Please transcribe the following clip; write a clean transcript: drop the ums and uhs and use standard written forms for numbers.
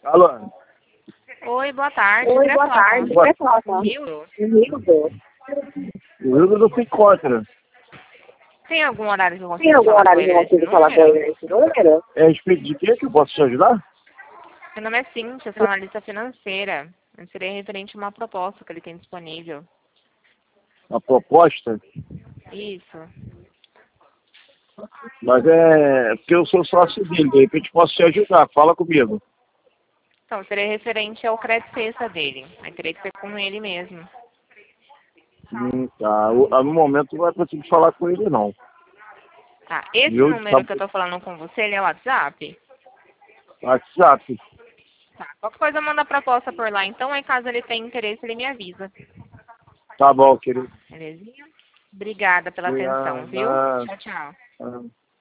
Alô? Oi, boa tarde. Oi, boa tarde. Quer falar com o Hildo? Hildo? O Hildo não se encontra. Tem algum horário que eu Tem consigo algum falar com horário que ele eu nesse consigo falar com número? ele nesse número? É a respeito de quê que eu posso te ajudar? Meu nome é Cíntia, sou analista financeira. Eu seria referente a uma proposta que ele tem disponível. Uma proposta? Isso. Mas é porque eu sou sócio dele, de repente posso te ajudar. Fala comigo. Então, seria referente ao crédito cesta dele. Aí teria que ser com ele mesmo. Tá. No momento não vai conseguir falar com ele, não. Tá, esse Eu, número que eu tô falando com você, ele é o WhatsApp? WhatsApp. Tá, qualquer coisa manda a proposta por lá, então, aí caso ele tenha interesse, ele me avisa. Tá bom, querido. Belezinha? Obrigada pela atenção, viu? Obrigado. Tchau, tchau. Ah.